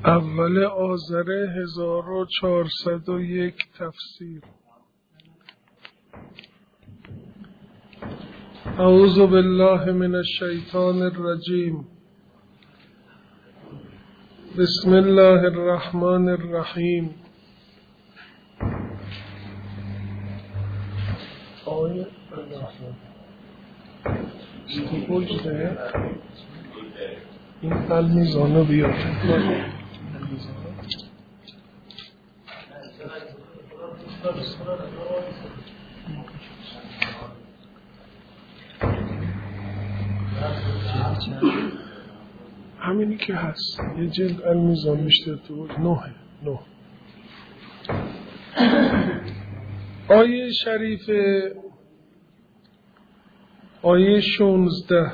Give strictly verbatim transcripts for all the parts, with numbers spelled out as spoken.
اول آذر هزار و چهارصد و یک تفسیر. اعوذ بالله من الشیطان الرجیم. بسم الله الرحمن الرحیم. آیه استفوجده این المیزانو بیاد. همینی که هست یه جلد المیزان بیشتر تو نوه نه. آیه شریف آیه شونزده.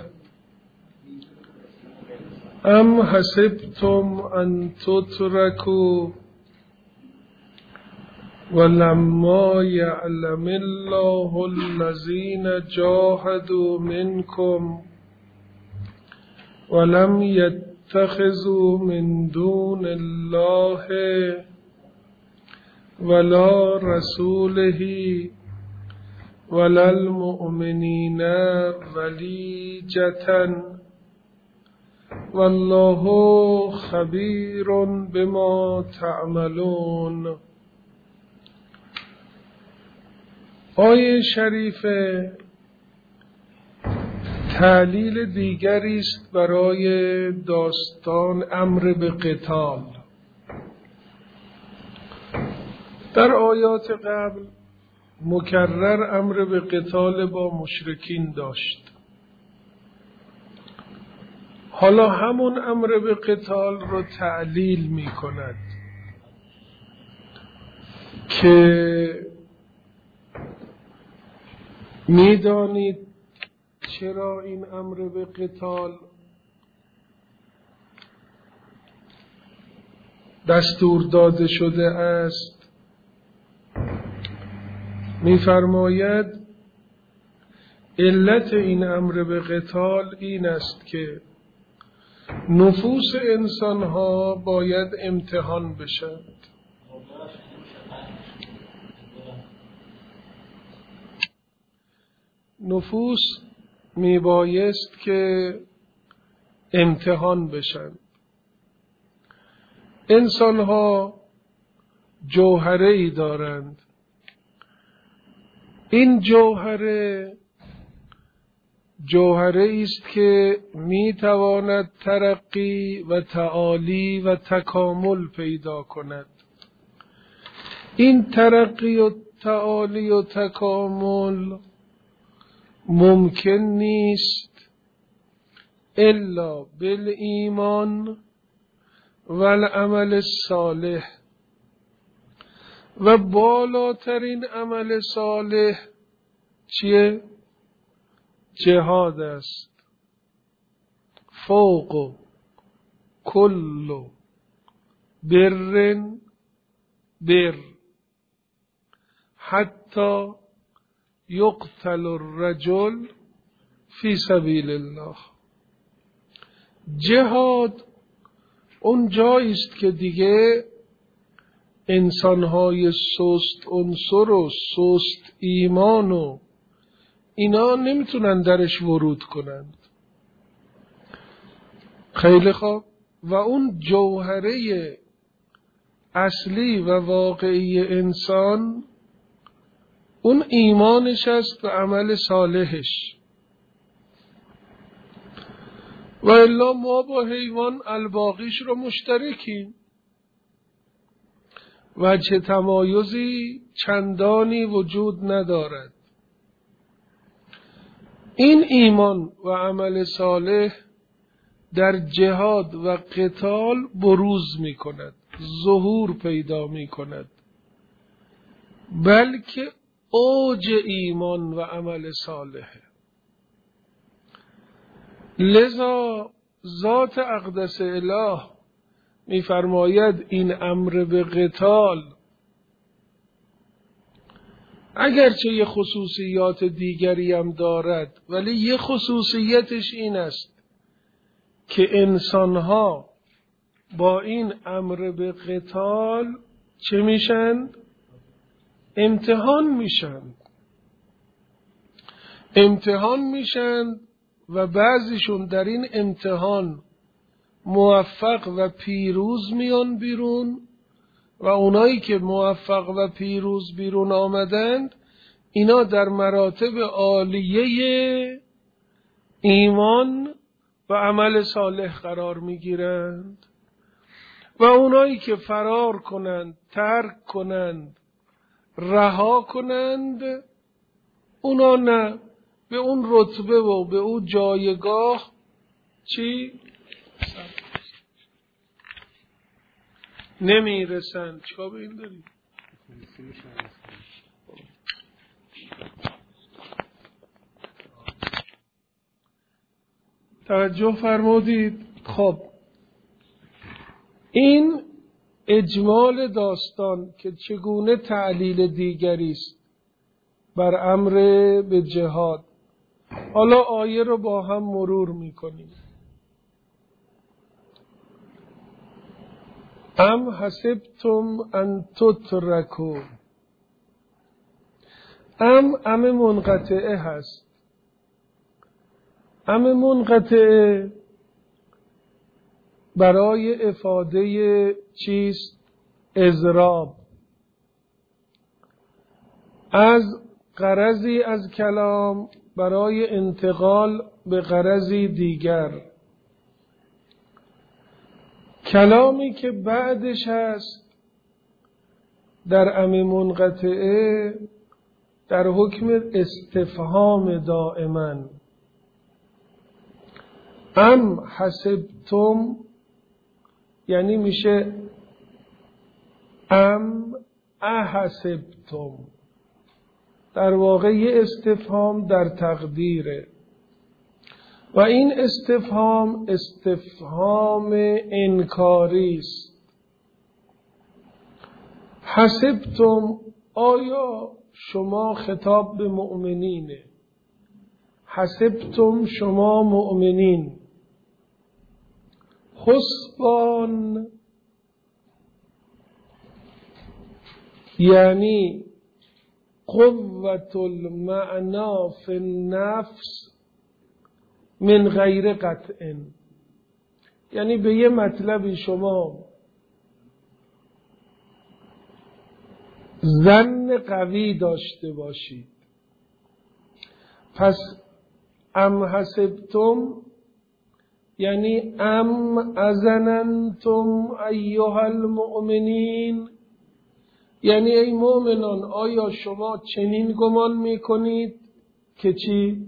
ام حسبتم ان تتركوا ولما يعلم الله الذين جاهدوا منكم ولم يتخذوا من دون الله ولا رسوله ولا المؤمنين وليجة والله خبیر بما تعملون. آیه شریف تعلیل دیگری است برای داستان امر به قتال. در آیات قبل مکرر امر به قتال با مشرکین داشت. حالا همون امر به قتال رو تعلیل می کند که می دانید چرا این امر به قتال دستور داده شده است. می فرماید علت این امر به قتال این است که نفوس انسان ها باید امتحان بشند. نفوس می بایست که امتحان بشند. انسان ها جوهره ای دارند. این جوهره جوهره است که می تواند ترقی و تعالی و تکامل پیدا کند. این ترقی و تعالی و تکامل ممکن نیست الا بالایمان و العمل الصالح، و بالاترین عمل صالح چیه؟ جهاد است. فوق کل بر بر حتی یقتل الرجل فی سبیل الله. جهاد اون جایی است که دیگه انسانهای سست عنصر و سست ایمان و اینا نمیتونن درش ورود کنند. خیلی خوب. و اون جوهره اصلی و واقعی انسان اون ایمانش است و عمل صالحش. و الا ما با حیوان الباقیش رو مشترکیم. وجه تمایزی چندانی وجود ندارد. این ایمان و عمل صالح در جهاد و قتال بروز می کند، ظهور پیدا می کند، بلکه اوج ایمان و عمل صالحه. لذا ذات اقدس اله می فرماید این امر به قتال اگرچه یه خصوصیات دیگری هم دارد، ولی یه خصوصیتش این است که انسانها با این امر به قتال چه میشن؟ امتحان میشن امتحان میشن و بعضیشون در این امتحان موفق و پیروز میان بیرون و اونایی که موفق و پیروز بیرون آمدند اینا در مراتب عالیه ایمان و عمل صالح قرار میگیرند و اونایی که فرار کنند، ترک کنند، رها کنند، اونا نه به اون رتبه و به اون جایگاه چی؟ نمی رسند. چیکار به این داری؟ توجه فرمودید؟ خب این اجمال داستان که چگونه تعلیل دیگری است بر امر به جهاد. حالا آیه رو با هم مرور میکنیم. ام حسبتم ان تترکوا. ام ام منقطعه هست. ام منقطعه برای افاده چیست؟ اضراب از غرضی از کلام برای انتقال به غرضی دیگر. کلامی که بعدش هست در ام منقطعه در حکم استفهام دائما. ام حسبتم یعنی میشه ام احسبتم، در واقع یه استفهام در تقدیره و این استفهام استفهام انکاری است. حسبتم، آیا شما خطاب به مؤمنینه، حسبتم شما مؤمنین. حسبان یعنی قوة المعنا فی النفس من غیر قطع، یعنی به یه مطلبی شما ظن قوی داشته باشید. پس ام حسبتم یعنی ام ازننتم ایها المؤمنین، یعنی ای مؤمنان آیا شما چنین گمان میکنید که چی؟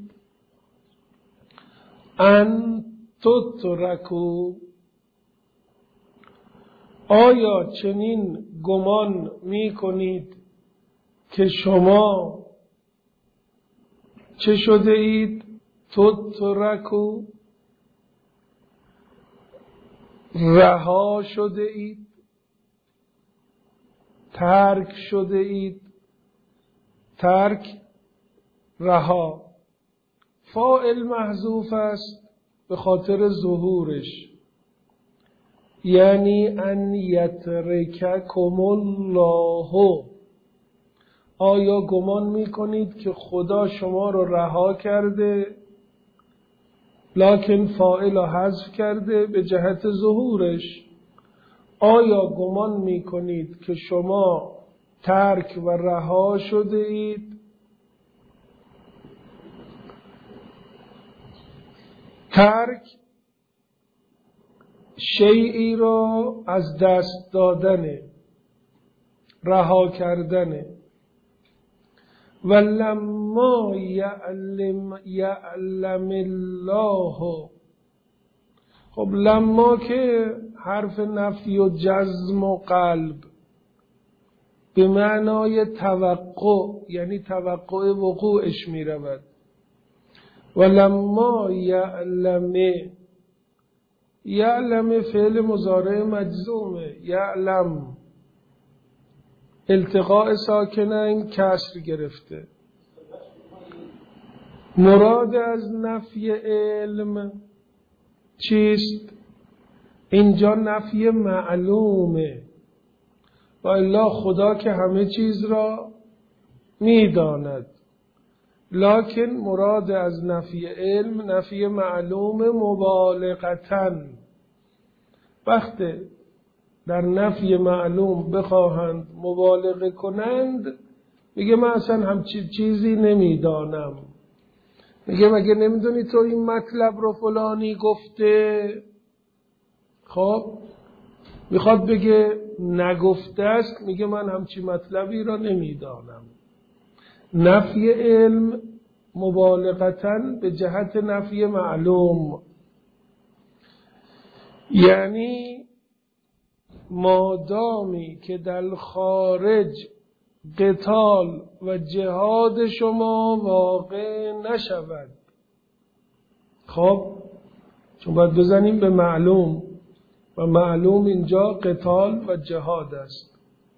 ان تترکوا، آیا چنین گمان میکنید که شما چه شده اید؟ تترکوا، رها شده اید، ترک شده اید. ترک رها، فاعل محذوف است به خاطر ظهورش، یعنی ان یترککم الله. آیا گمان میکنید که خدا شما رو رها کرده؟ لکن فاعل را حذف کرده به جهت ظهورش. آیا گمان میکنید که شما ترک و رها شده اید؟ ترک شیئی را از دست دادنه، رها کردنه. ولما یعلم یعلم الله، خب لما که حرف نفی و جزم و قلب به معنای توقع، یعنی توقع وقوعش می رود. ولما یعلم، یعلم فعل مضارع مجزومه، یعلم التقاء ساکنین کسر گرفته. مراد از نفی علم چیست؟ اینجا نفی معلومه، و الا خدا که همه چیز را میداند. لکن مراد از نفی علم نفی معلوم مبالغتن. وقتی در نفی معلوم بخواهند مبالغه کنند، میگه من اصلا همچین چیزی نمیدانم. میگه مگه نمیدونی تو این مطلب رو فلانی گفته؟ خب میخواد بگه نگفته است، میگه من همچین مطلبی را نمیدانم. نفی علم مبالغتاً به جهت نفی معلوم، یعنی مادامی که در خارج قتال و جهاد شما واقع نشود. خب چون باید بزنیم به معلوم، و معلوم اینجا قتال و جهاد است.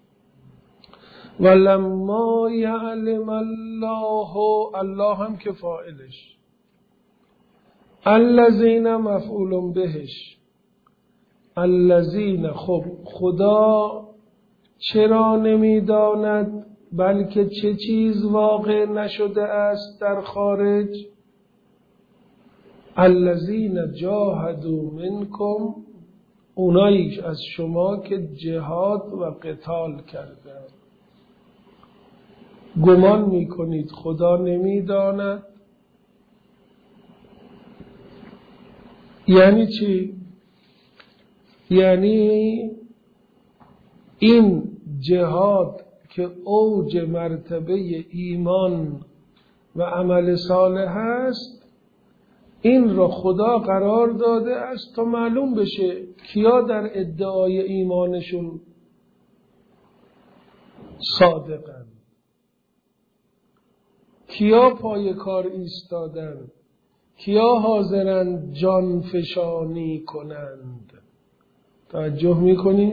ولما یعلم الله، الله هم که فاعلش، الذین مفعول بهش، الذین، خب خدا چرا نمیداند بلکه چه چیز واقع نشده است در خارج؟ الذین جاهدوا منکم، اونایی از شما که جهاد و قتال کردند. گمان میکنید خدا نمیداند؟ یعنی چی؟ یعنی این جهاد که اوج مرتبه ایمان و عمل صالح است، این را خدا قرار داده است تا معلوم بشه کیا در ادعای ایمانشون صادقن، کیا پای کار ایستادن، کیا حاضرن جان فشانی کنند. توجه میکنید؟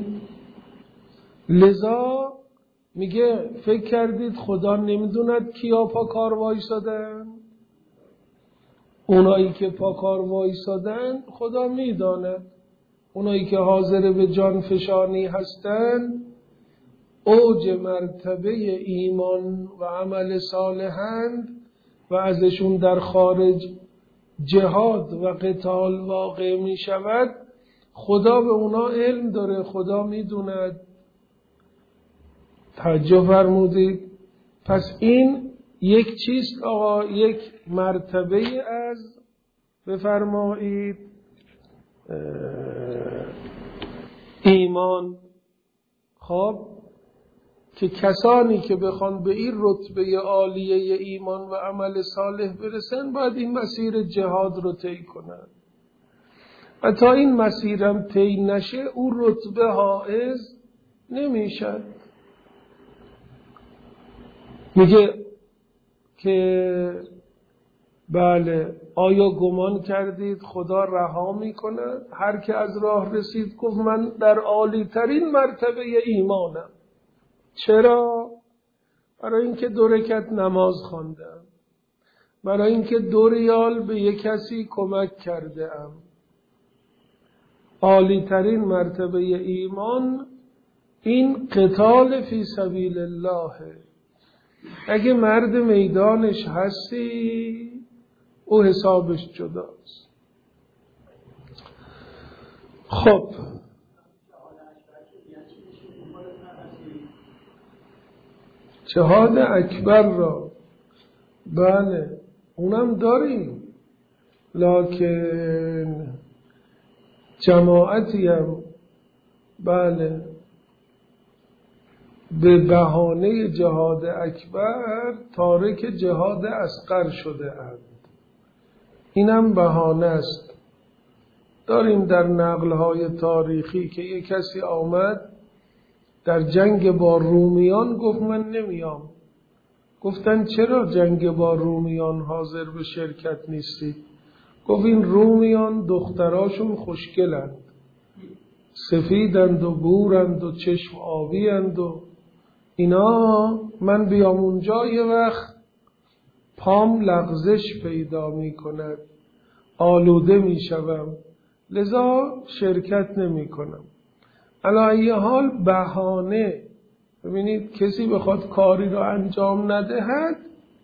لذا میگه فکر کردید خدا نمیدوند کیا پا کار وایسادن؟ اونایی که پا کار وایسادن خدا میداند. اونایی که حاضر به جان فشانی هستن، اوج مرتبه ایمان و عمل صالحند و ازشون در خارج جهاد و قتال واقع می شود، خدا به اونا علم داره، خدا می دوند. توجه فرمودید؟ پس این یک چیست آقا، یک مرتبه از، بفرمایید، ایمان. خب که کسانی که بخوان به این رتبه عالیه ایمان و عمل صالح برسن، باید این مسیر جهاد رو طی کنن. و تا این مسیرم طی نشه، اون رتبه حائز نمیشد. میگه که بله، آیا گمان کردید خدا رها میکند؟ هر که از راه رسید گفت من در عالی ترین مرتبه ایمانم. چرا؟ برای اینکه دو رکعت نماز خواندم، برای اینکه دو ریال به یک کسی کمک کرده ام. عالی ترین مرتبه ایمان این قتال فی سبیل الله. اگه مرد میدانش هستی، او حسابش جداست. خب جهاد اکبر را بله اونم داریم، لکن جماعتی هم بله به بهانه جهاد اکبر تارک جهاد اصغر شده اند. اینم بهانه است. داریم در نقل‌های تاریخی که یک کسی آمد در جنگ با رومیان گفت من نمیام. گفتن چرا جنگ با رومیان حاضر به شرکت نیستی؟ گفت این رومیان دختراشون خوشگلند، سفیدند و بورند و چشم آبیند و اینا، من بیام اونجا یه وقت پام لغزش پیدا می کند، آلوده می شوم. لذا شرکت نمی کنم. علی ای حال بهانه، ببینید کسی بخواد کاری رو انجام ندهد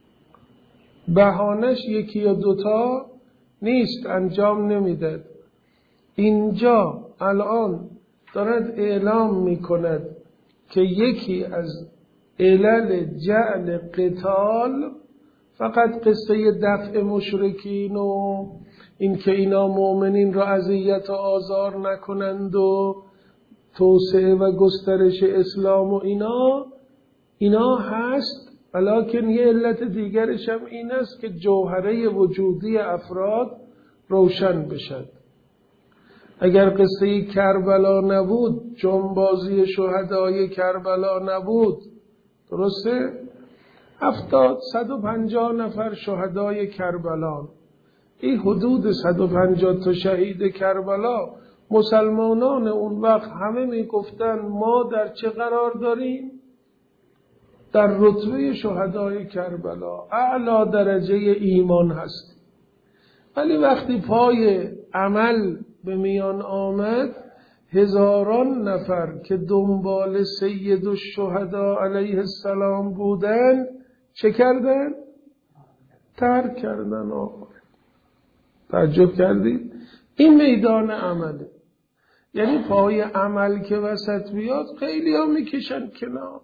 بهانهش یکی یا دوتا نیست، انجام نمیدهد. اینجا الان دارد اعلام میکند که یکی از علل جعل قتال فقط قصه دفع مشرکین و این که اینا مؤمنین را اذیت و آزار نکنند و توسعه و گسترش اسلام و اینا اینا هست، ولیکن یه علت دیگرش هم این است که جوهره وجودی افراد روشن بشد. اگر قصه کربلا نبود، جنبازی شهدای کربلا نبود، درسته؟ هفتاد صد و پنجاه نفر شهدای کربلا، این حدود صد و پنجاه تا شهید کربلا، مسلمانان اون وقت همه می گفتن ما در چه قرار داریم؟ در رتبه شهدای کربلا، اعلی درجه ایمان هست. ولی وقتی پای عمل به میان آمد، هزاران نفر که دنبال سید الشهدا علیه السلام بودن چه کردن؟ ترک کردن. آقا تعجب کردید؟ این میدان عمله. یعنی پای عمل که وسط بیاد خیلی ها میکشن کنار.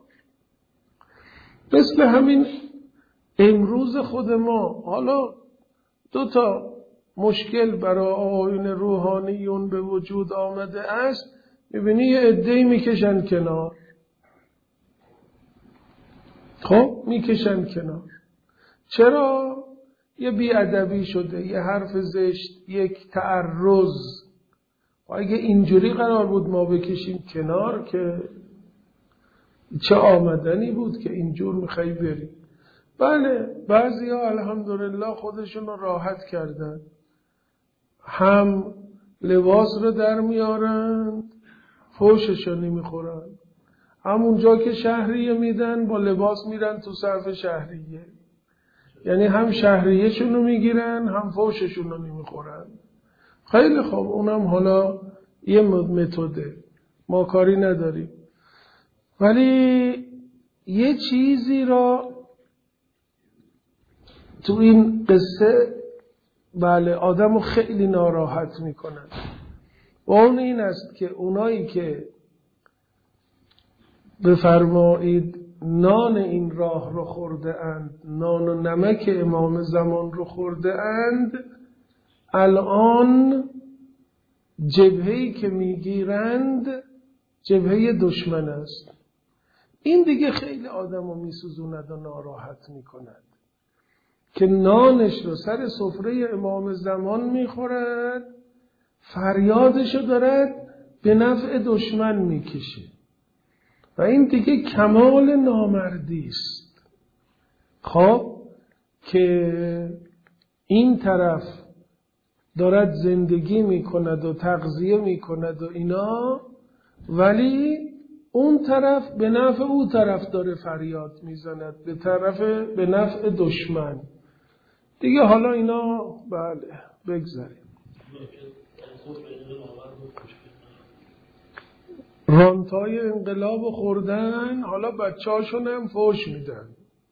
مثل همین امروز خود ما، حالا دو تا مشکل برای آیین روحانیون به وجود آمده است، میبینی یه عده‌ای میکشن کنار. خب میکشن کنار. چرا؟ یه بیادبی شده، یه حرف زشت، یک تعرض. و اگه اینجوری قرار بود ما بکشیم کنار که چه آمدنی بود که اینجور میخوای بری. بله بعضی ها الحمدلله خودشون رو راحت کردن، هم لباس رو در میارن فوشش رو نمیخورن، همونجا که شهریه میدن با لباس میرن تو صرف شهریه، یعنی هم شهریه شونو میگیرن هم فوششون رو نمیخورن. خیلی خوب، اونم حالا یه متده، ما کاری نداریم. ولی یه چیزی را تو این قصه بله آدمو خیلی ناراحت میکنن و اون این است که اونایی که بفرمایید نان این راه رو خورده اند، نان و نمک امام زمان رو خورده اند، الان جبهه‌ای که میگیرند جبهه دشمن است. این دیگه خیلی آدمو میسوزوند و ناراحت میکند که نانش رو سر سفره امام زمان میخورد، فریادشو دارد به نفع دشمن میکشه و این دیگه کمال نامردی است. خب که این طرف دارد زندگی میکند و تغذیه میکند و اینا، ولی اون طرف به نفع اون طرف داره فریاد میزند، به طرف به نفع دشمن دیگه. حالا اینا بله بگذاریم. رانتای انقلاب خوردن، حالا بچه هاشون هم فوش میدن،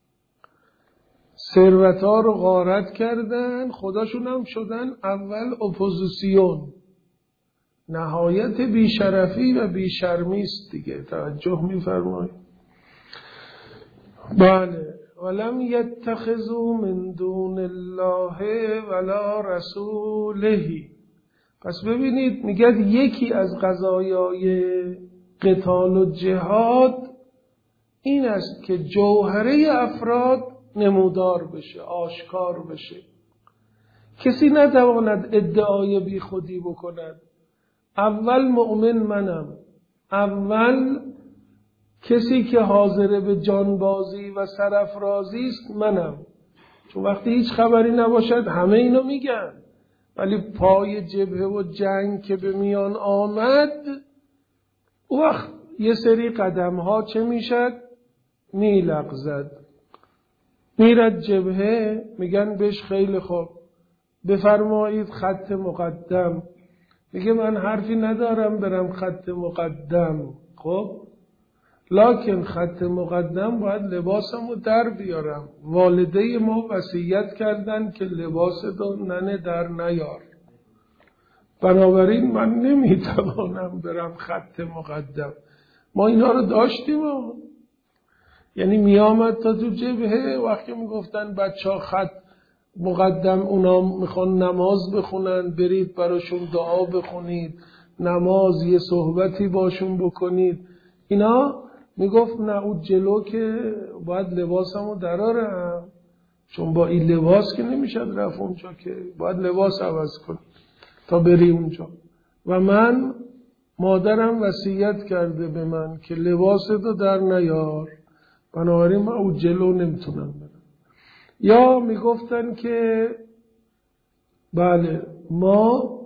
ثروت ها رو غارت کردن، خداشون هم شدن اول اپوزیسیون. نهایت بیشرفی و بیشرمی است دیگه. توجه میفرمایید؟ بله. ولم یتخذوا من دون الله ولا رسوله. پس ببینید میگه یکی از قضایای قتال و جهاد این است که جوهره افراد نمودار بشه، آشکار بشه. کسی نتواند ادعای بی خودی بکند اول مؤمن منم، اول کسی که حاضر به جانبازی و سرافرازی است منم. چون وقتی هیچ خبری نباشد همه اینو میگن، ولی پای جبهه و جنگ که به میان آمد وقت یه سری قدم ها چه میشد؟ میلغزد. میرد جبهه، میگن بهش خیلی خوب بفرمایید خط مقدم، میگه من حرفی ندارم برم خط مقدم، خب لکن خط مقدم باید لباسمو در بیارم. والده ما وصیت کردن که لباس دو ننه در نیار، بنابراین من نمیتوانم برم خط مقدم. ما اینا رو داشتیم و یعنی میامد تا تو جبهه وقتی میگفتن بچه ها خط مقدم، اونا میخوان نماز بخونن، برید براشون دعا بخونید، نماز یه صحبتی باشون بکنید، اینا میگفت نه اون جلو که باید لباسمو درارم، چون با این لباس که نمیشد رفت اونجا، که باید لباس عوض کنی تا بری اونجا. و من مادرم وصیت کرده به من که لباستو در نیار، بنابراین من اون جلو نمیتونم برم. یا میگفتن که بله ما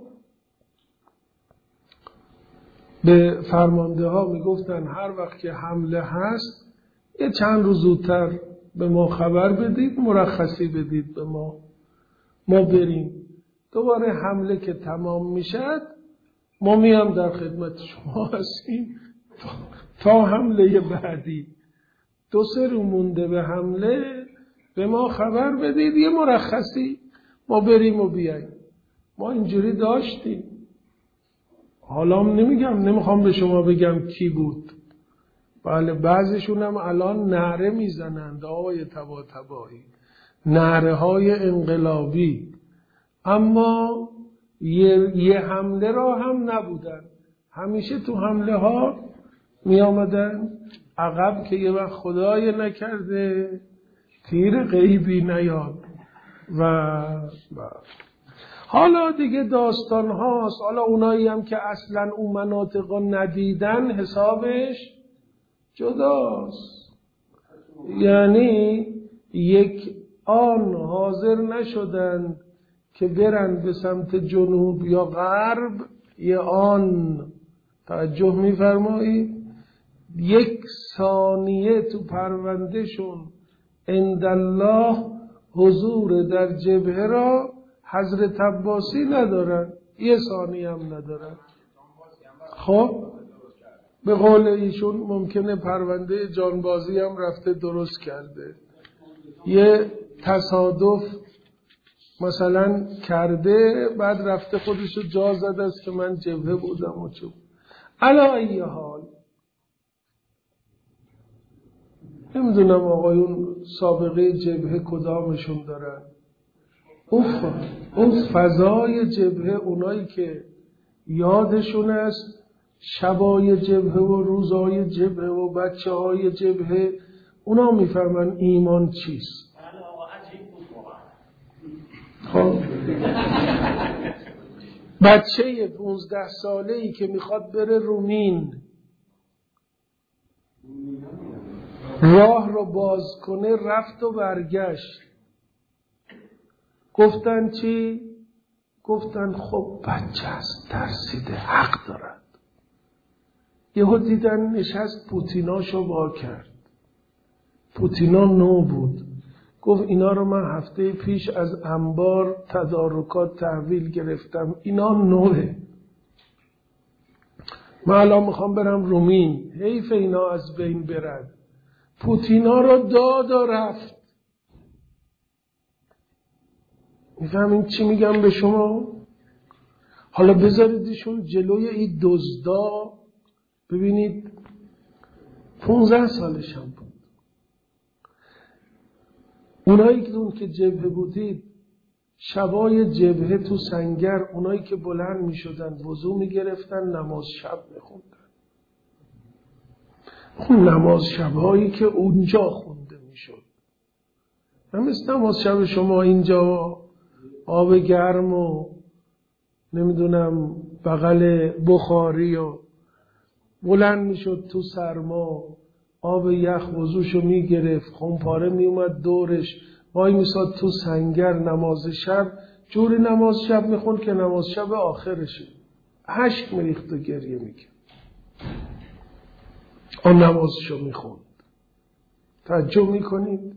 به فرمانده ها میگفتن هر وقت که حمله هست یه چند روز زودتر به ما خبر بدید، مرخصی بدید به ما، ما بریم. دوباره حمله که تمام میشد ما میام در خدمت شما هستیم تا حمله بعدی. دو سه رو مونده به حمله به ما خبر بدید، یه مرخصی، ما بریم و بیاییم. ما اینجوری داشتیم. حالا نمیگم، نمیخوام به شما بگم کی بود. بله بعضیشون هم الان نعره میزنند آقای طباطبایی، نعره های انقلابی، اما یه, یه حمله را هم نبودن. همیشه تو حمله ها می آمدن عقب که یه وقت خدای نکرده تیر غیبی نیاد. و, و حالا دیگه داستان هاست. حالا اونایی هم که اصلا اون مناطق ندیدن حسابش جداست. یعنی یک آن حاضر نشدن که برن به سمت جنوب یا غرب، یه آن توجه میفرمایید یک ثانیه تو پروندهشون عند الله حضور در جبهه را حضرت عباسی ندارن، یه ثانیه هم ندارن. خب به قول ایشون ممکنه پرونده جانبازی هم رفته درست کرده، یه تصادف مثلا کرده، بعد رفته خودشو جا زده است که من جبهه بودم و چه بود. علا ای حال نمیدونم آقایون سابقه جبهه کدامشون دارن. اوف اون فضای جبهه، اونایی که یادشون است شبای جبهه و روزای جبهه و بچه های جبهه، اونا میفهمن ایمان چیست. خب بچه پونزده ساله ای که میخواد بره رومین، راه رو باز کنه، رفت و برگشت. گفتن چی؟ گفتن خب بچه است، ترسیده، حق دارد. یهو دیدن نشست پوتیناشو وا کرد. پوتینا نو بود. گفت اینا رو من هفته پیش از انبار تدارکات تحویل گرفتم، اینا نوه. من الان میخوام برم رومین، حیف اینا از بین برد. پوتینا رو داد و رفت. میفهمین چی میگم به شما؟ حالا بذاریدشون جلوی این دزدا، ببینید پونزده سالش هم بود. اونایی که اون که جبهه بودید، شبای جبهه تو سنگر، اونایی که بلند می شدن وضو می گرفتن، نماز شب می خوندن. اون نماز شبهایی که اونجا خونده می شد، هم مثل نماز شب شما اینجا آب گرم و نمیدونم بغل بخاری و بلند می شد تو سرما، آب یخ وضوشو می گرفت، خمپاره می اومد دورش، وای می ساد تو سنگر نماز شب، جوری نماز شب می خوند که نماز شب آخرشه، اشک می ریخت و گریه می کرد. آن نمازشو می خوند. توجه می کنید؟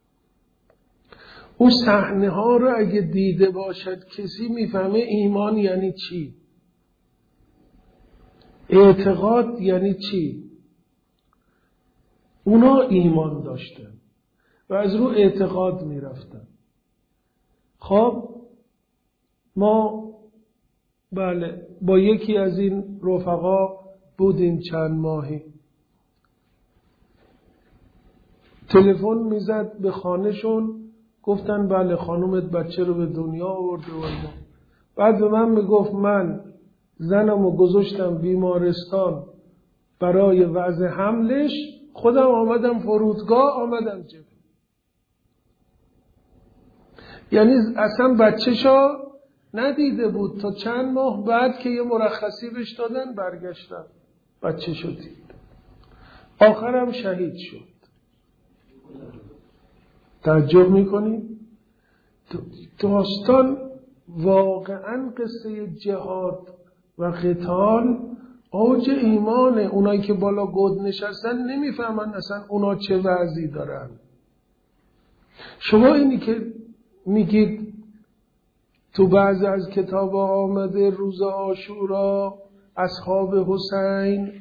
اون صحنه ها رو اگه دیده باشد کسی می فهمه ایمان یعنی چی. اعتقاد یعنی چی؟ اونا ایمان داشتن و از رو اعتقاد می رفتن. خب ما بله با یکی از این رفقا بودیم چند ماهی، تلفن میزد به خانهشون، گفتن بله خانومت بچه رو به دنیا آورده و اینا. بعد به من میگفت من زنمو گذاشتم بیمارستان برای وضع حملش، خودم آمدم فرودگاه، آمدم جبه. یعنی اصلا بچه‌شو ندیده بود تا چند ماه بعد که یه مرخصی بهش دادن برگشتم بچه‌شو دید. آخرم شهید شد. تعجب میکنی؟ داستان واقعا قصه جهاد و قتال اوج ایمانه. اونایی که بالا گود نشستن نمیفهمن اصلا اونا چه وضعی دارن. شما اینی که میگید تو بعضی از کتاب آمده روز عاشورا اصحاب حسین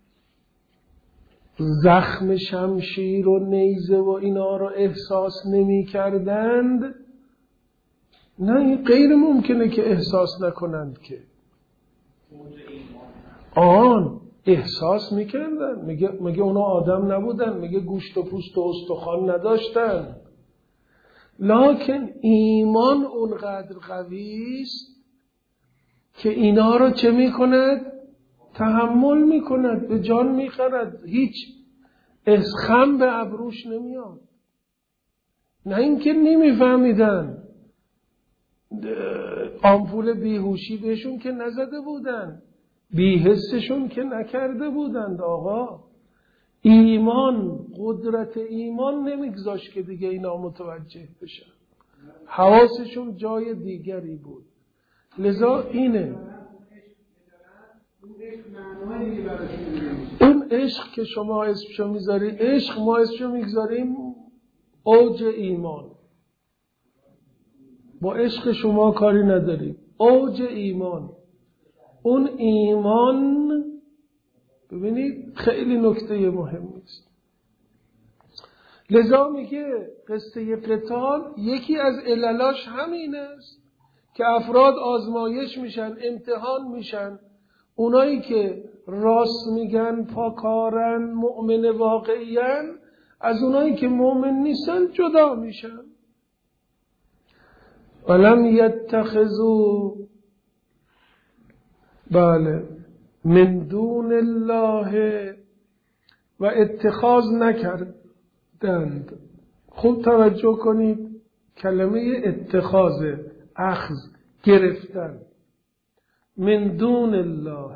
زخم شمشیر و نیزه و اینا رو احساس نمی کردند، نه این غیر ممکنه که احساس نکنند که آن احساس میکردن. میگه میگه اونا آدم نبودن، میگه گوشت و پوست و استخوان نداشتن، لکن ایمان اونقدر قوی است که اینا رو چه میکند؟ تحمل میکند، به جان میخرد، هیچ خم به ابروش نمیاد. نه اینکه نمیفهمیدن، آمپول بیهوشی بهشون که نزده بودن، بی‌حسشون که نکرده بودند. آقا ایمان، قدرت ایمان نمیگذاشت که دیگه اینا متوجه بشن، حواسشون جای دیگری بود. لذا اینه اون عشق که شما اسمشو میذاری عشق، ما اسمشو میگذاریم اوج ایمان. با عشق شما کاری نداریم، اوج ایمان. اون ایمان ببینید خیلی نکته مهمی است. لذا میگه قصه قتال یکی از عللاش همین است که افراد آزمایش میشن، امتحان میشن. اونایی که راست میگن، پاکارن، مؤمن واقعیان، از اونایی که مؤمن نیستن جدا میشن. ولم یتخذوا بله من دون الله، و اتخاذ نکردند. خوب توجه کنید، کلمه اتخاذ، اخذ، گرفتن. من دون الله،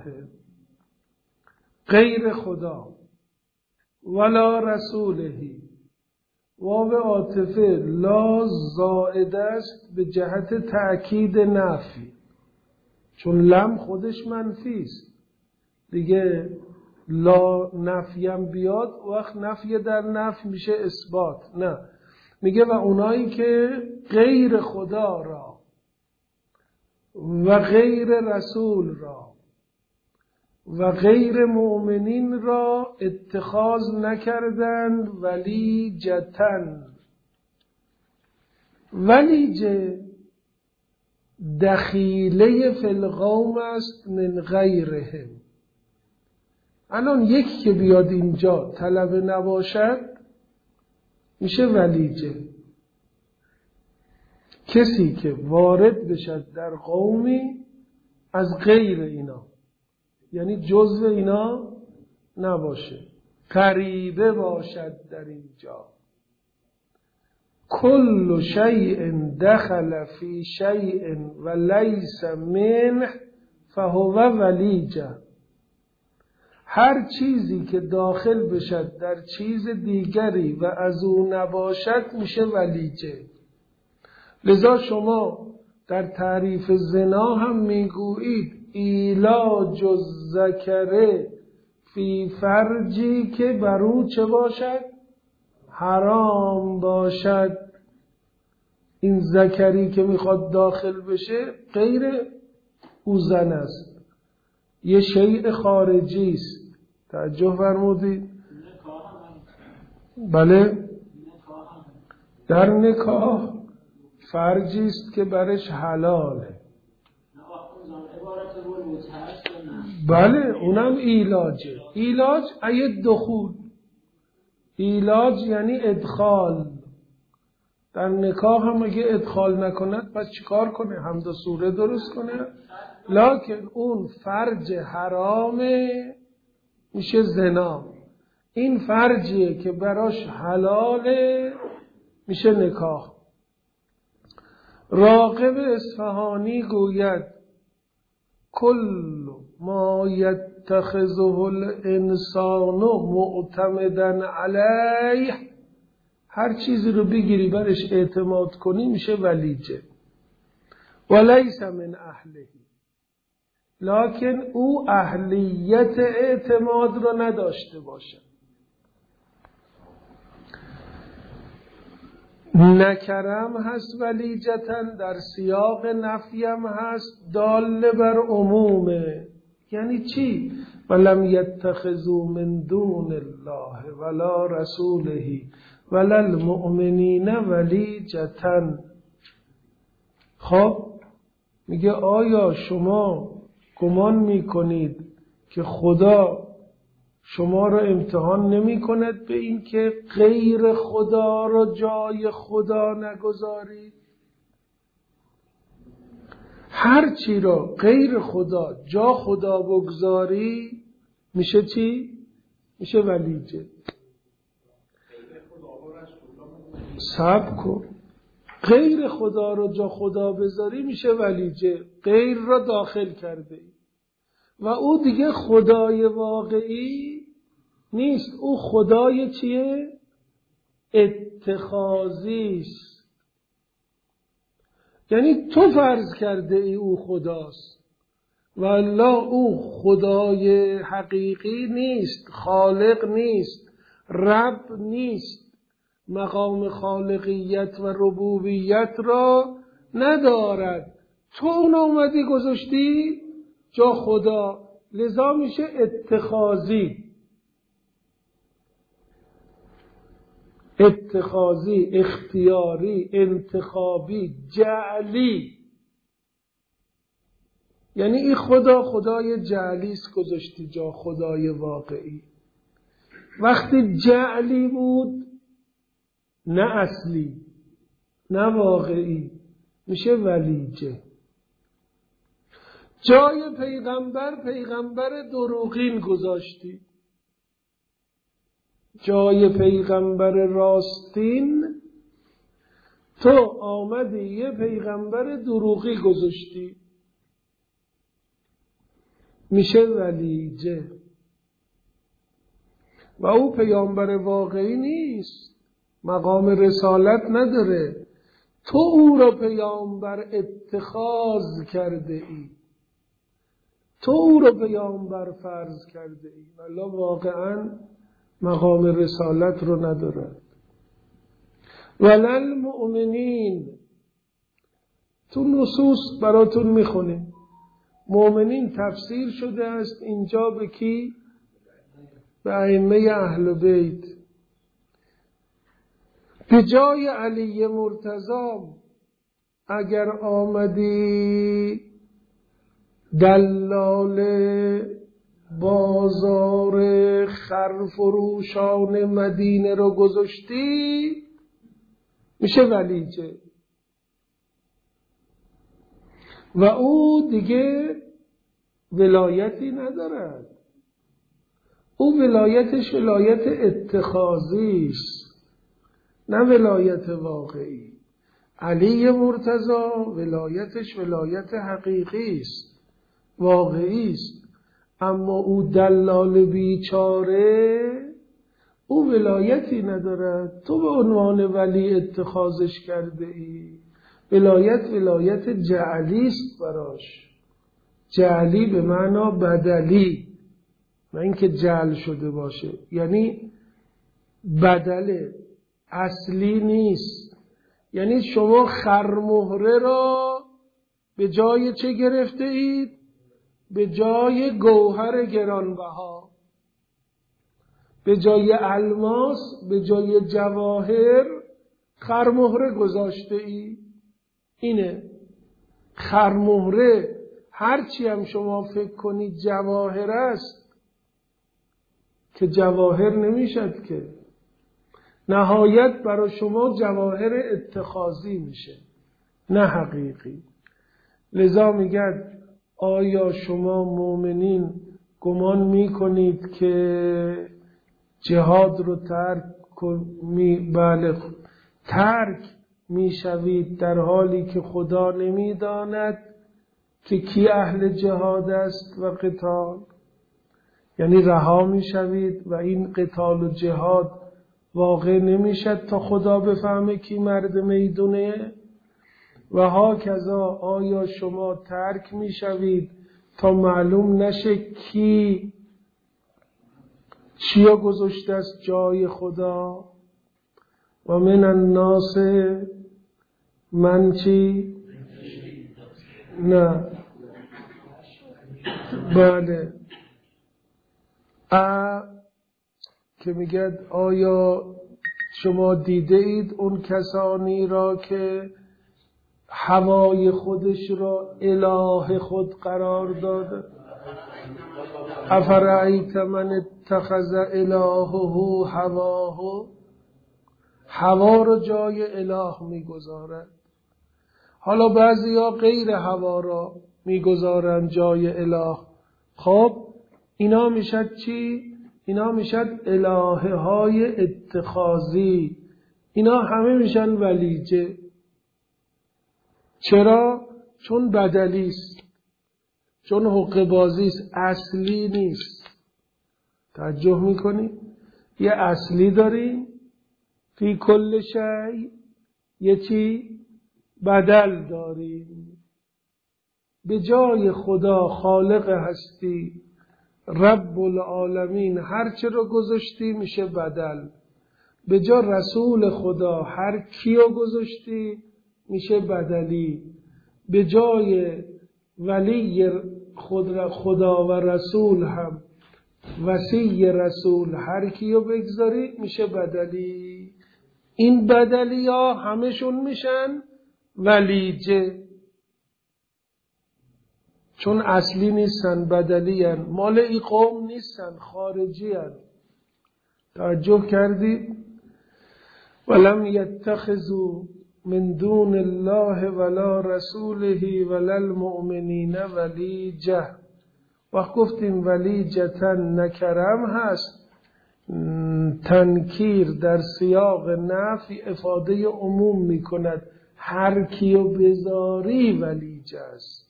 غیر خدا، ولا رسولهی، واو عاطفه لا زائده است به جهت تأکید نفی، چون لم خودش منفی است دیگه. لا نفیم بیاد وقت نفی در نفی میشه اثبات. نه، میگه و اونایی که غیر خدا را و غیر رسول را و غیر مؤمنین را اتخاذ نکردند ولیجتن. ولیجه دخیله فی القوم است من غیرهم. الان یکی که بیاد اینجا طلبه نباشد میشه ولیجه. کسی که وارد بشد در قومی از غیر اینا، یعنی جزو اینا نباشه، غریبه باشد در اینجا. کل شیء دخل فی شیء و لیس منه فهو ولیجه. هر چیزی که داخل بشد در چیز دیگری و از او نباشد میشه ولیجه. لذا شما در تعریف زنا هم میگویید ایلاج الذکر فی فرجی که برو چه باشد؟ حرام باشد. این ذکری که میخواد داخل بشه غیر او زن است. یه شیء خارجی است. توجه فرمودید؟ بله، در نکاح فرجی است که برش حلاله. بله اونم ایلاجه. ایلاج ای دخول، ایلاج یعنی ادخال. در نکاح هم اگه ادخال نکند پس چیکار کنه؟ حمد و سوره درست کنه. لکن اون فرج حرامه، میشه زنا. این فرجیه که براش حلاله، میشه نکاح. راغب اصفهانی گوید کل ما یتخذه الانسان معتمدا علیه، هر چیزی رو بگیری برش اعتماد کنی میشه ولیجه. ولیس من اهله، لکن او اهلیت اعتماد رو نداشته باشه. نکرم هست ولیجتن، در سیاق نفیم هست دال بر عمومه. یعنی چی؟ ولم یتخذوا من دون الله ولا رسوله ولا المؤمنین ولیجتن. خب میگه آیا شما گمان میکنید که خدا شما را امتحان نمی کند به این که غیر خدا را جای خدا نگذارید؟ هر چی را غیر خدا جا خدا بگذاری میشه چی؟ میشه ولیجه. صبر کن، غیر خدا را جا خدا بذاری میشه ولیجه، غیر را داخل کرده ای و او دیگه خدای واقعی نیست. او خدای چیه؟ اتخاذی است. یعنی تو فرض کرده ای او خداست و الله او خدای حقیقی نیست، خالق نیست، رب نیست، مقام خالقیت و ربوبیت را ندارد. تو اون اومدی گذاشتی جا خدا، لذا میشه اتخاذی. اتخاذی، اختیاری، انتخابی، جعلی. یعنی این خدا خدای جعلی است، گذاشتی جا خدای واقعی. وقتی جعلی بود، نه اصلی نه واقعی، میشه ولیجه. جای پیغمبر پیغمبر دروغین گذاشتی، جای پیغمبر راستین تو آمدی یه پیغمبر دروغی گذاشتی، میشه ولیجه. و او پیغمبر واقعی نیست، مقام رسالت نداره، تو او را پیغمبر اتخاذ کرده ای، تو او را پیغمبر فرض کرده ای، ولی واقعا مقام رسالت رو ندارد. ولل مؤمنین، تو نصوص براتون میخونه، مؤمنین تفسیر شده است اینجا به کی؟ به ائمه اهل بیت. به جای علی مرتضی اگر آمدی دلال بازار خرفروشان مدینه رو گذاشتی، میشه ولیجه. و او دیگه ولایتی ندارد، او ولایتش ولایت اتخاذی است، نه ولایت واقعی. علی مرتضی ولایتش ولایت حقیقی است، واقعی است. اما او دلال بیچاره او ولایتی ندارد، تو به عنوان ولی اتخاذش کرده ای. ولایت ولایت جعلی است براش، جعلی به معنا بدلی، نه اینکه جعل شده باشه، یعنی بدل اصلی نیست. یعنی شما خرمهره را به جای چه گرفته اید؟ به جای گوهر گرانبها، به جای الماس، به جای جواهر خرمهره گذاشته ای. اینه خرمهره. هرچی هم شما فکر کنید جواهر است که جواهر نمیشد که، نهایت برای شما جواهر اتخاذی میشه نه حقیقی. لذا میگه آیا شما مؤمنین گمان میکنید که جهاد رو ترک می بله ترک میشوید در حالی که خدا نمیداند که کی اهل جهاد است و قتال؟ یعنی رها میشوید و این قتال و جهاد واقع نمیشد تا خدا بفهمه کی مرد میدونه؟ و ها کذا آیا شما ترک میشوید تا معلوم نشه کی چیا گذاشته است جای خدا؟ و من الناس من چی؟ نه بله ا که میگه آیا شما دیده اید اون کسانی را که هوای خودش را اله خود قرار داده؟ افرأیت من اتخذ الهه هواه، هوا را جای اله میگذارد. حالا بعضیا غیر هوا را میگذارند جای اله. خب اینا میشد چی؟ اینا میشد الهه های اتخاذی. اینا همه میشن ولیجه. چرا؟ چون بدلی است، چون حقه بازی است، اصلی نیست. توجه میکنی؟ یه اصلی داریم فی کل شیء، یه چی؟ بدل داریم. به جای خدا خالق هستی رب العالمین هرچه رو گذاشتی میشه بدل. به جای رسول خدا هر کیو گذاشتی میشه بدلی. به جای ولی خود خدا و رسول هم وصی رسول هر کیو بگذاری میشه بدلی. این بدلی ها همشون میشن ولیجه، چون اصلی نیستن، بدلی هن. مال ای قوم نیستن، خارجی هن. توجه کردید؟ ولم یتخذوا من دون الله ولا رسوله ولا المؤمنین ولیجه. وقت گفتیم ولیجتن نکرم هست، تنکیر در سیاق نفی افاده عموم می کند. هر کیو بذاری ولیجه است.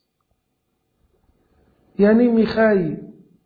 یعنی میخوای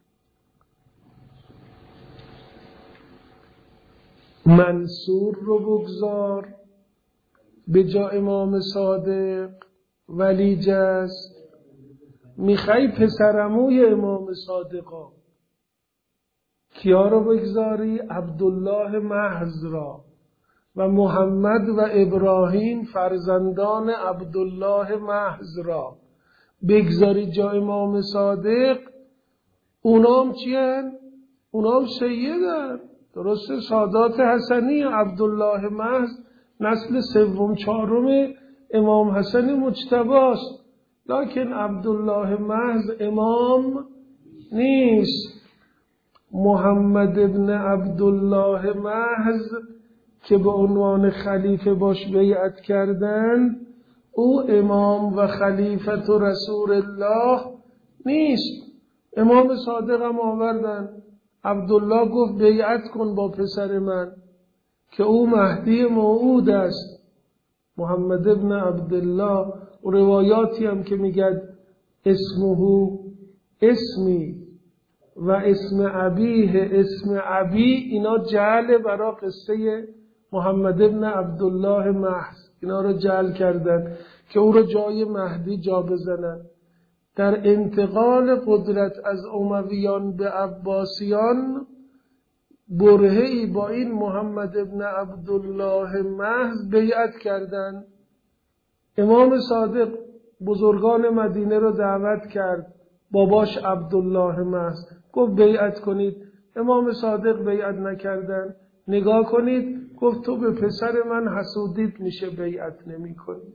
منصور رو بگذار به جا امام صادق، ولیجه است. میخوای پسرعموی امام صادقا کیا رو بگذاری؟ عبدالله محض را و محمد و ابراهیم فرزندان عبدالله محض را بگذاری جا امام صادق. اونام چی هن؟ اونام سیدن. درسته سادات حسنی عبدالله محض نسل سوم چهارم امام حسن مجتباست، لکن عبدالله محض امام نیست. محمد ابن عبدالله محض که به عنوان خلیفه باش بیعت کردن، او امام و خلیفت و رسول الله نیست. امام صادق هم آوردن، عبدالله گفت بیعت کن با پسر من که او مهدی موعود است. محمد ابن عبدالله و روایاتی هم که میگد اسمه اسمی و اسم ابیه اسم ابی، اینا جعل برای قصه محمد ابن عبدالله محض. اینا رو جعل کردن که او رو جای مهدی جا بزنن. در انتقال قدرت از امویان به عباسیان برهه‌ای با این محمد ابن عبدالله محض بیعت کردند. امام صادق بزرگان مدینه رو دعوت کرد باباش عبدالله محض گفت بیعت کنید، امام صادق بیعت نکردن. نگاه کنید گفت تو به پسر من حسودیت میشه بیعت نمی کنی.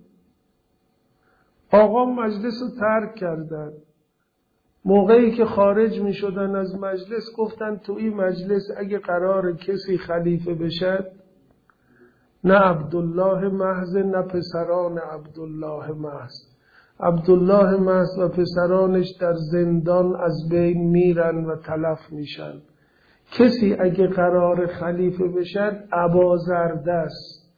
آقا مجلس رو ترک کردن. موقعی که خارج می شدن از مجلس گفتن تو این مجلس اگه قرار کسی خلیفه بشد، نه عبدالله محض نه پسران عبدالله محض. عبدالله محض و پسرانش در زندان از بین میرن و تلف میشن. کسی اگه قرار خلیفه بشد ابازرده است.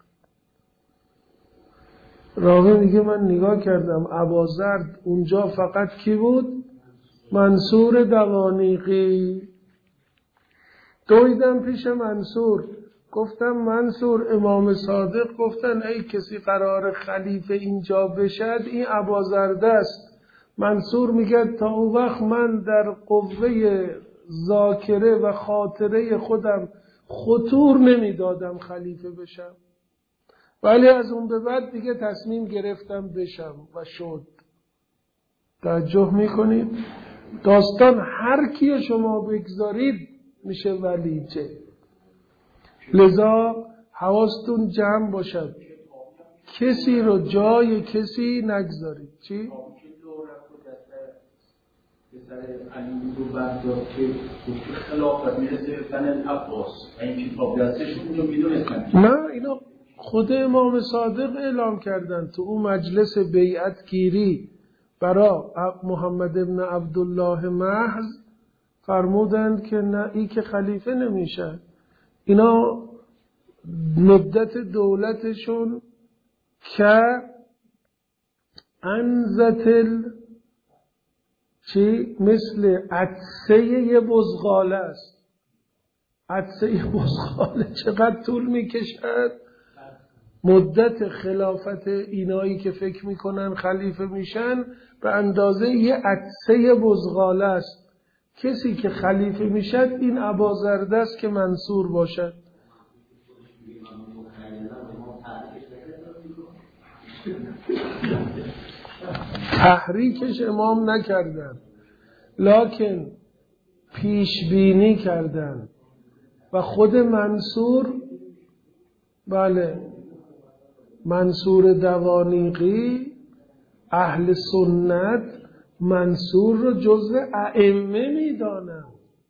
راوی میگه من نگاه کردم ابازرد اونجا فقط کی بود؟ منصور دوانیقی. دویدم پیش منصور گفتم منصور امام صادق گفتن ای کسی قرار خلیفه اینجا بشد این ابازرده است. منصور میگه تا اون وقت من در قوه ذاکره و خاطره خودم خطور نمیدادم خلیفه بشم، ولی از اون به بعد دیگه تصمیم گرفتم بشم و شد. توجه میکنید؟ داستان هر کی شما بگذارید میشه ولیجه. لذا حواستون جمع باشد، کسی رو جای کسی نگذارید. چی؟ پسر علی رو برداشت که خلافت میرسه بن العباس این کتاب دستشون رو میدونستن. نه اینا خود امام صادق اعلام کردن تو اون مجلس بیعت گیری برا محمد ابن عبدالله محض فرمودند که نه ای که خلیفه نمیشه. اینا مدت دولتشون که انزتل چی؟ مثل عدسه یه بزغاله است. عدسه یه بزغاله چقدر طول میکشد؟ مدت خلافت اینایی که فکر میکنن خلیفه میشن به اندازه یه عدسه بزغاله است. کسی که خلیفه میشد این ابازرده است که منصور باشد. تحریکش امام نکردن، لکن پیش بینی کردن و خود منصور، بله منصور دوانیقی اهل سنت منصور رو جزء ائمه میدانن.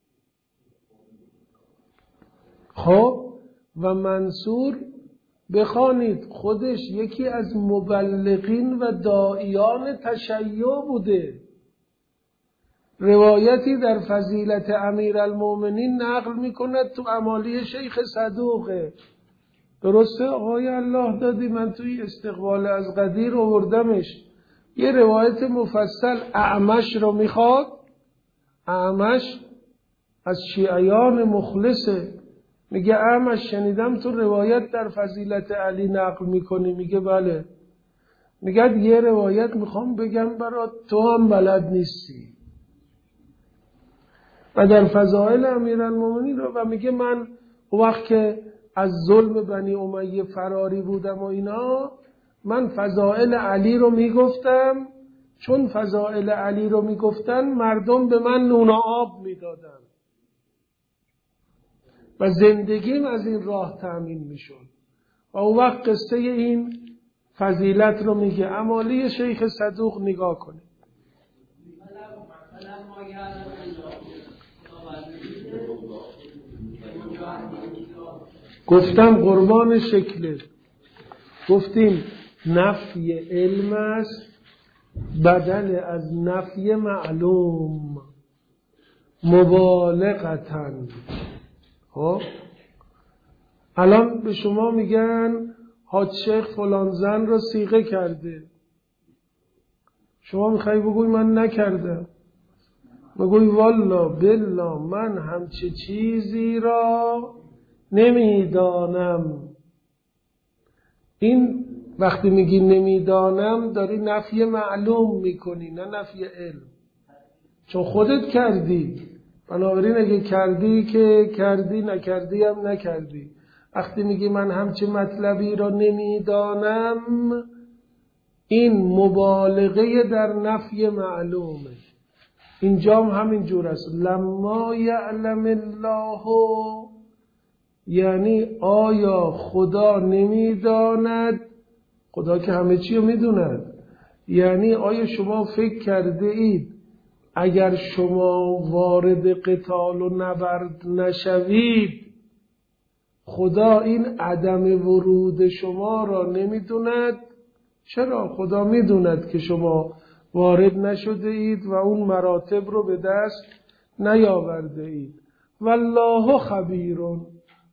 خب و منصور بخوانید خودش یکی از مبلغین و داعیان تشیع بوده. روایتی در فضیلت امیرالمومنین نقل میکند تو اعمالی شیخ صدوقه. درسته آقای الله دادی، من توی استقبال از قدیر آوردمش. یه روایت مفصل اعمش رو میخواد. اعمش از شیعیان مخلصه. میگه اعمش شنیدم تو روایت در فضیلت علی نقل میکنی. میگه بله. میگه یه روایت میخوام بگم برات تو هم بلد نیستی. و در فضائل امیرالمومنین رو و میگه من وقت که از ظلم بنی امیه فراری بودم و اینا، من فضائل علی رو میگفتم، چون فضائل علی رو میگفتن مردم به من نون و آب میدادن و زندگیم از این راه تأمین میشد. و اون وقت قصه این فضیلت رو میگه. اعمالی شیخ صدوق نگاه کنید. گفتم قربان شکل، گفتیم نفی علم است بدل از نفی معلوم مبالغتاً. خب الان به شما میگن حاج شیخ فلان زن رو صیغه کرده، شما میخوایی بگوی من نکردم، بگوی والا بالله من همچه چیزی را نمیدانم. این وقتی میگی نمیدانم داری نفی معلوم میکنی نه نفی علم، چون خودت کردی. بنابراین اگه کردی که کردی، نکردی هم نکردی. وقتی میگی من همچه مطلبی را نمیدانم، این مبالغه در نفی معلومه. اینجا هم همین جور است. لما یعلم الله، یعنی آیا خدا نمیداند؟ خدا که همه چی رو میدوند. یعنی آیا شما فکر کرده اید اگر شما وارد قتال و نبرد نشوید خدا این عدم ورود شما را نمیدوند؟ چرا؟ خدا میدوند که شما وارد نشده اید و اون مراتب رو به دست نیاورده اید. والله خبیرون،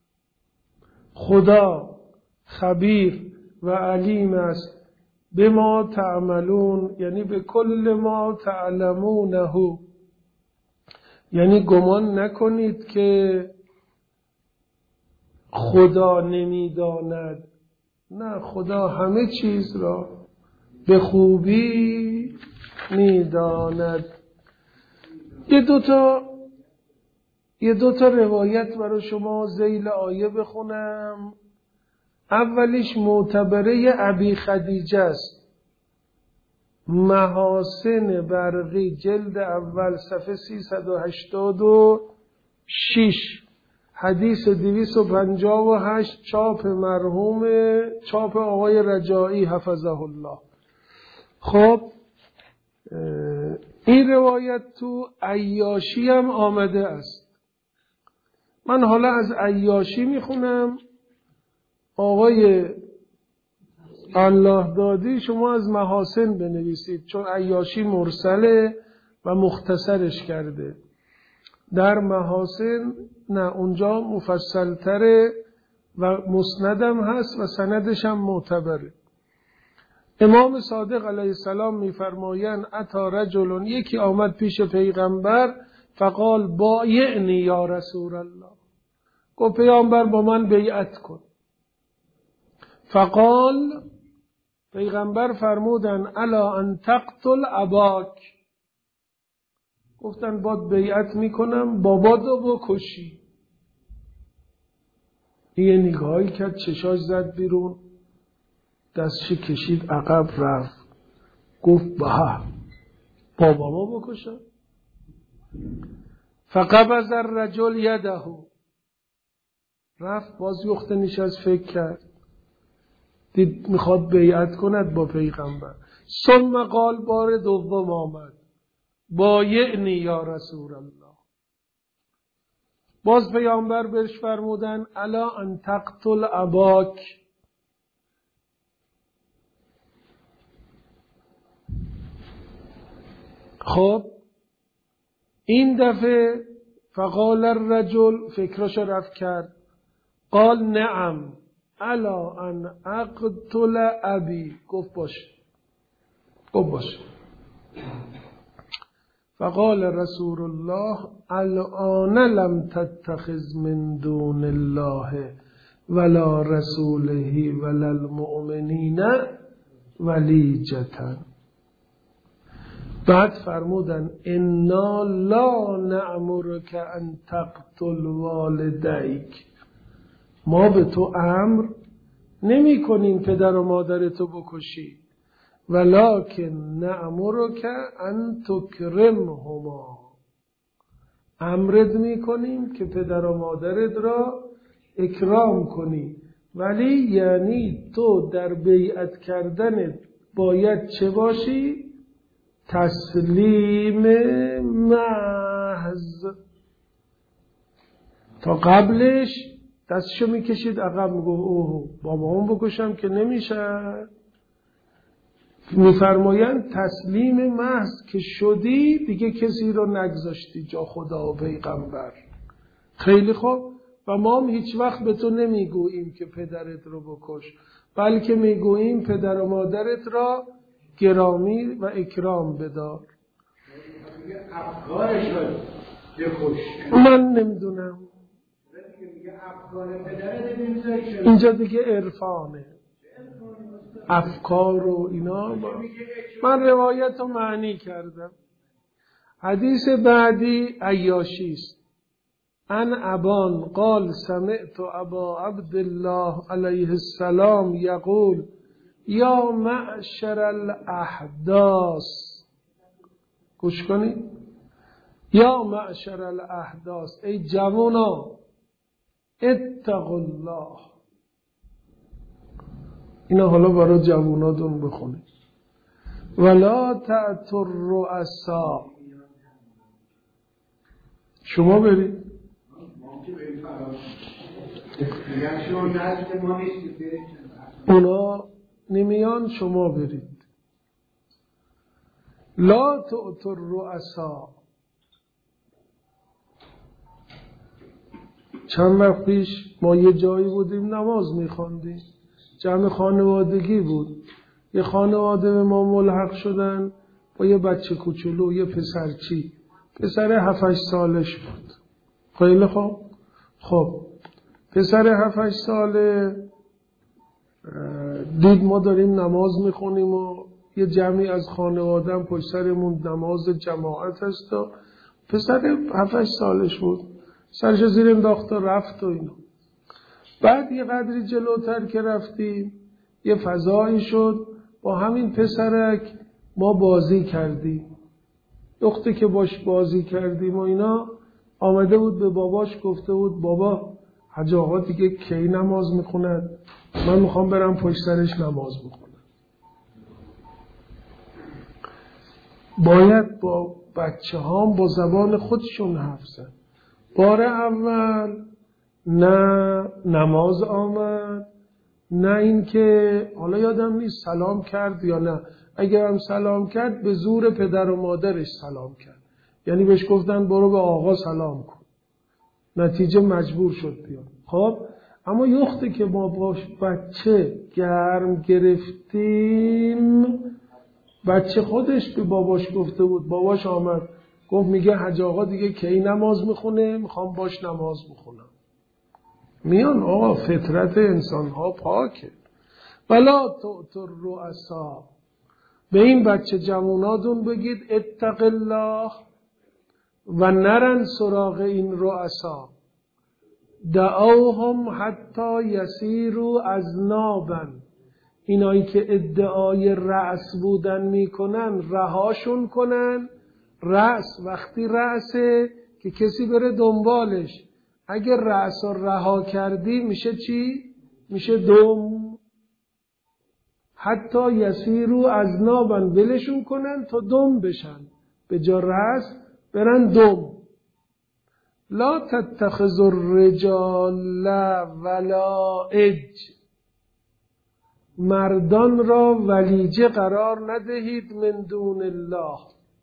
خدا خبیر و علیم است به ما تعملون، یعنی به کل ما تعلمونه. یعنی گمان نکنید که خدا نمیداند، نه، خدا همه چیز را به خوبی میداند. یه دوتا یه دوتا روایت برای شما ذیل آیه بخونم. اولیش معتبره ابی خدیجه است، محاسن برقی جلد اول صفحه سیصد و هشتاد و شش، حدیث دویست و پنجاه و هشت، چاپ مرحوم چاپ آقای رجایی حفظه الله. خب این روایت تو عیاشی هم آمده است. من حالا از عیاشی میخونم، آقای الله دادی شما از محاسن بنویسید، چون عیاشی مرسله و مختصرش کرده. در محاسن نه، اونجا مفصل تره و مسندم هست و سندش هم معتبره. امام صادق علیه السلام میفرمایند اتی رجل، یکی آمد پیش پیغمبر فقال بایعنی یا رسول الله، گفت پیامبر با من بیعت کن. فقال، پیغمبر فرمودن الا ان تقتل اباک، گفتن باد بیعت میکنم بابادو بکشی. یه نگاهی کرد، چشاش زد بیرون، دستش کشید عقب رفت، گفت بها بابامو بکشم. فقبض الرجل یده، رفت باز یخت نشست فکر کرد، دید میخواد بیعت کند با پیغمبر. ثم قال، بار دوم آمد بایعنی یا رسول الله، باز پیامبر بهش فرمودن الا ان تقتل اباک. خب این دفعه فقال الرجل، فکرش رفت کرد، قال نعم الا ان اقتل ابی، گفت باش گفت باش. فقال رسول الله الان لم تتخذ من دون الله ولا رسوله ولا المؤمنین ولیجة. بعد فرمودن انا لا نأمرک ان تقتل والدیک، ما به تو امر نمی کنیم پدر و مادرتو بکشی، ولکن نأمرک ان تکرمهما، امرت می کنیم که پدر و مادرت را اکرام کنی. ولی یعنی تو در بیعت کردنت باید چه باشی؟ تسلیم محض. تا قبلش دستشو میکشید عقب، میگو اوه بابامو بکشم که نمیشه. میفرمایند تسلیم محض که شدی، دیگه کسی رو نگذاشتی جا خدا و پیغمبر. خیلی خوب. و ما هم هیچ وقت به تو نمیگوییم که پدرت رو بکش، بلکه میگوییم پدر و مادرت را گرامی و اکرام بدار. من نمیدونم، اینجا دیگه عرفانه، افکار و اینا. من روایت رو معنی کردم. حدیث بعدی عیاشی است. ان ابان قال سمعت ابا عبدالله علیه السلام یقول یا معشر الاحداث، گوش کنید، یا معشر الاحداث، ای جوانا، اتقوا الله. اینا حالا برای جواناتون بخونید. ولا تأتوا الرؤسا. شما برید. اونا نمیان، شما برید. لا تأتوا الرؤسا. چند وقت پیش ما یه جایی بودیم نماز میخواندیم، جمع خانوادگی بود. یه خانواده به ما ملحق شدن با یه بچه کوچولو، یه پسرچی، پسر هفت هشت سالش بود. خیلی خوب. خب پسر هفت هشت ساله دید ما داریم نماز میخونیم و یه جمعی از خانواده هم پشت سرمون نماز جماعت هست و پسر هفت هشت سالش بود، سرش زیر انداخت و رفت و اینو. بعد یه قدری جلوتر که رفتیم یه فضایی شد، با همین پسرک ما بازی کردیم. دختری که باش بازی کردیم و اینا آمده بود به باباش گفته بود بابا حاج آقا دیگه کی نماز میخوند، من میخوام برم پشت سرش نماز بخونم. باید با بچه هام با زبان خودشون حرف زد. بار اول نه نماز آمد، نه این که حالا یادم نیست سلام کرد یا نه، اگر هم سلام کرد به زور پدر و مادرش سلام کرد، یعنی بهش گفتن برو به آقا سلام کن، نتیجه مجبور شد بیاد. خب اما یخته که ما باش بچه گرم گرفتیم، بچه خودش به باباش گفته بود، باباش آمد گفت میگه حاج آقا دیگه کی نماز میخونه، میخوام باش نماز بخونم. میان آقا فطرت انسان ها پاکه. ولا تؤتوا الرؤسا، به این بچه جواناتون بگید اتق الله و نرن سراغ این رؤسا. دعوهم حتی یسیروا اذنابا، اینایی که ادعای رأس بودن میکنن رهاشون کنن. رأس وقتی رأسه که کسی بره دنبالش، اگر رأس رو رها کردی میشه چی؟ میشه دم. حتی یسیروا اذنابا، ولشون کنن تا دم بشن، به جا رأس برن دم. لا تتخذوا الرجال ولائج، مردان را ولیجه قرار ندهید من دون الله.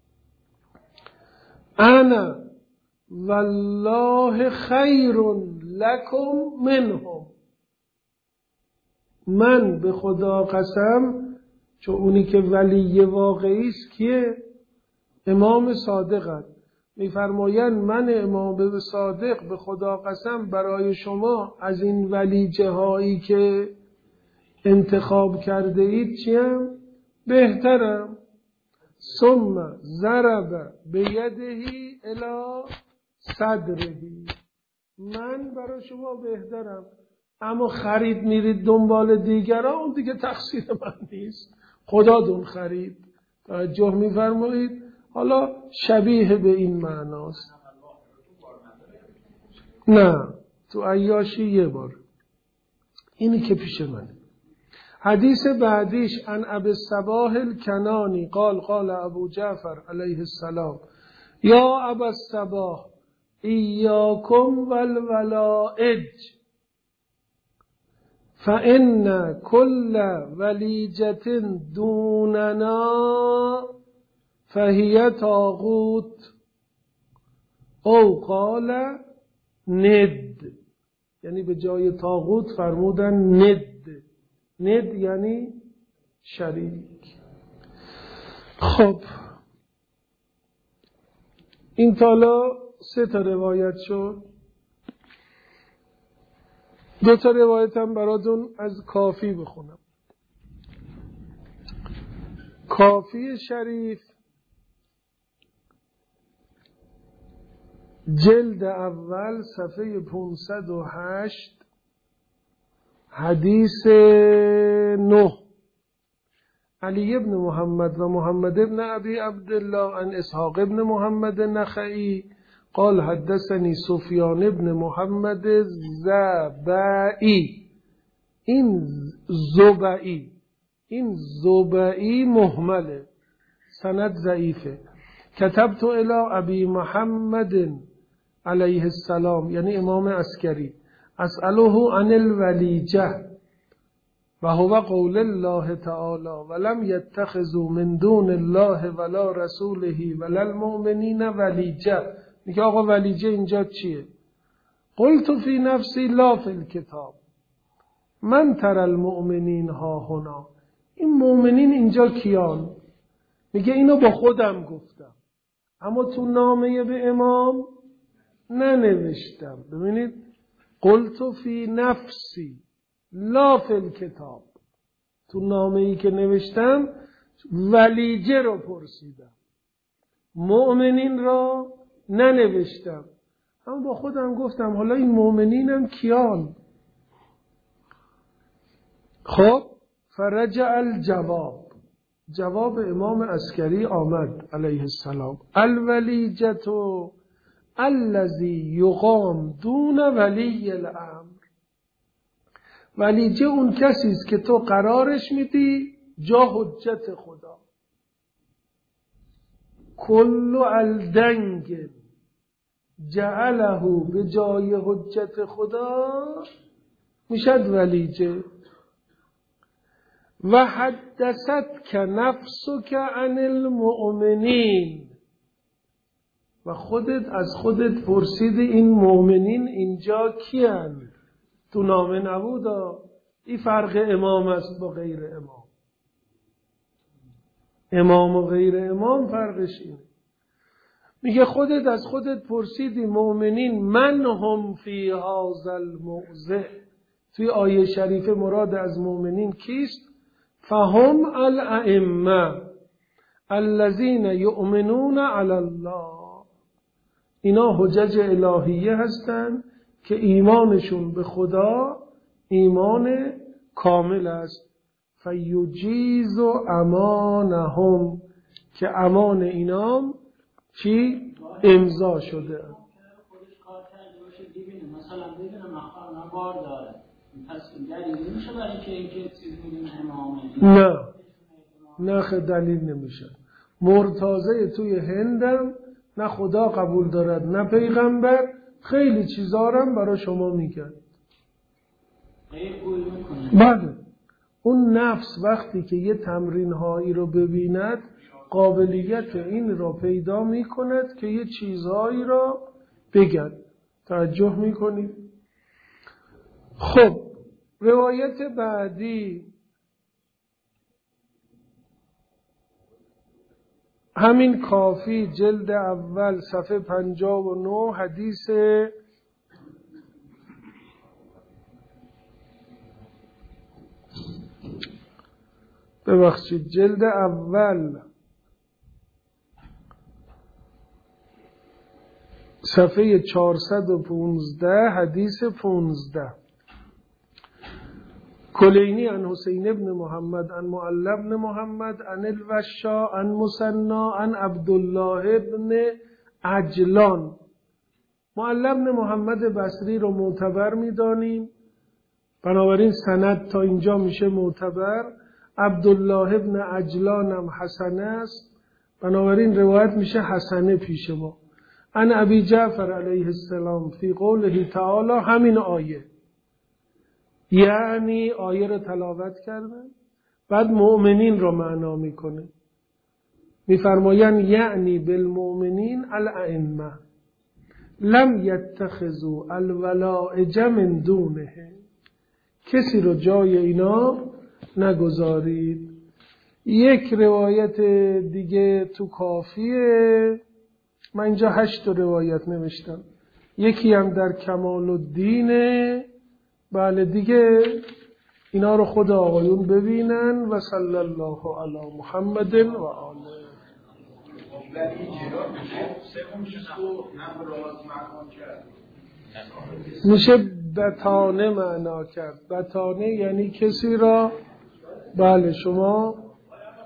انا والله خیر لکم منهم، من به خدا قسم، چون اونی که ولی واقعی است کیه؟ امام صادق است. میفرمایند من امام صادق به خدا قسم برای شما از این ولیجه هایی که انتخاب کرده اید چیم؟ بهترم. ثم ضرب بیدهی الی صدرهی، من برای شما بهترم. اما خرید میرید دنبال دیگران، اون دیگه تقصیر من نیست، خدا دون خرید. توجه میفرمایید؟ حالا شبیه به این معناست. نه تو عیاشی یه بار، اینی که پیش منه. حدیث بعدیش عن ابی الصباح الکنانی قال قال ابو جعفر علیه السلام یا ابا الصباح ایاکم والولائج فإن كل ولیجة دوننا فهی طاغوت او قال ند، یعنی به جای طاغوت فرمودن ند. ند یعنی شریک. خب این تالا سه تا روایت شد. دو تا روایت هم براتون از کافی بخونم. کافی شریف جلد اول صفحه پانصد و هشت حدیث نه علی ابن محمد و محمد ابن ابی عبدالله عن اسحاق ابن محمد نخعی قال حدثنی سفیان ابن محمد زبعی. این زبعی این زبعی مهمله، سند ضعیفه. کتبت الی ابی محمد علیه السلام، یعنی امام عسکری، اسأله عن الولیجه و هو قول الله تعالی ولم یتخذوا من دون الله ولا رسوله ولا المؤمنین ولیجه. میگه آقا ولیجه اینجا چیه؟ قلت فی نفسی لا فی الکتاب من تر المؤمنین ها هنا. این مؤمنین اینجا کیان؟ میگه اینو با خودم گفتم اما تو نامه به امام ننوشتم. ببینید قلت فی نفسی لا فی الکتاب، تو نامه ای که نوشتم ولیجه رو پرسیدم، مؤمنین را ننوشتم، اما با خودم گفتم حالا این مؤمنینم کیان؟ خب فرجع الجواب، جواب امام عسکری آمد علیه السلام. الولیجتو الذی یقام دون ولی الامر. ولیجه اون کسی است که تو قرارش میدی جا حجت خدا. کل الدنگ جعله به جای حجت خدا میشد ولیجه. و حدثت که نفسک عن المؤمنین، و خودت از خودت پرسیدی این مؤمنین اینجا کیان؟ تو نامه نبودا. این فرق امام است با غیر امام. امام و غیر امام فرقش اینه. میگه خودت از خودت پرسیدی مؤمنین من هم فی هذا الموضع. توی آیه شریفه مراد از مؤمنین کیست؟ فهم الائمه الذین یؤمنون علی الله. اینا حجج الهیه هستند که ایمانشون به خدا ایمان کامل است. فیجیز امانهم، که امان اینام چی؟ امضا شده. مثلا ببینم مخارنا بار داره پس دلیل نمیشه برای اینکه اینکه چیز میدونه امامه؟ نه نه خیلی دلیل نمیشه. مرتضی توی هندم نه خدا قبول دارد نه پیغمبر، خیلی چیزا هم برای شما میگن. بله اون نفس وقتی که یه تمرین هایی رو ببیند قابلیت این رو پیدا میکند که یه چیزهایی رو بگن. توجه میکنید؟ خب روایت بعدی همین کافی جلد اول صفحه پنجاه و نه حدیث ببخشید جلد اول صفحه چهارصد و پانزده حدیث پانزده. کلینی عن حسین ابن محمد عن معل ابن محمد عن الوشا عن مسنا عن عبدالله ابن عجلان. معل ابن محمد بصری رو معتبر می‌دانیم، بنابراین سند تا اینجا میشه معتبر. عبدالله ابن عجلان هم حسنه است، بنابراین روایت میشه حسنه پیش ما. عن ابی جعفر علیه السلام فی قوله تعالی، همین آیه، یعنی آیه رو تلاوت کردن بعد مؤمنین رو معنا میکنه. میفرمایند یعنی بالمؤمنین الائمه لم یتخذوا الولائج من دونه، کسی رو جای اینا نگذارید. یک روایت دیگه تو کافیه، من اینجا هشت روایت نوشتم، یکی هم در کمال الدینه. بله دیگه اینا رو خود آقایون ببینن. و صلی الله علی محمد و آله. میشه بتانه معنا کرد. بتانه یعنی کسی را، بله شما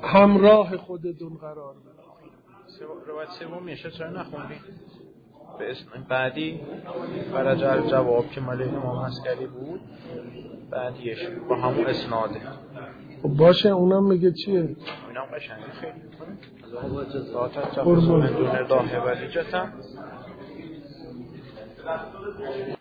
همراه خودتون قرار بدید. روایت سوم میشه چرا نخوندی؟ به اسم بعدی برای جواب که مال امام عسکری بود بعدیش با همون اسناده. خب باشه اونم میگه چیه؟ اونم قشنگه خیلی ذات جواب من دون داهه ولی جتم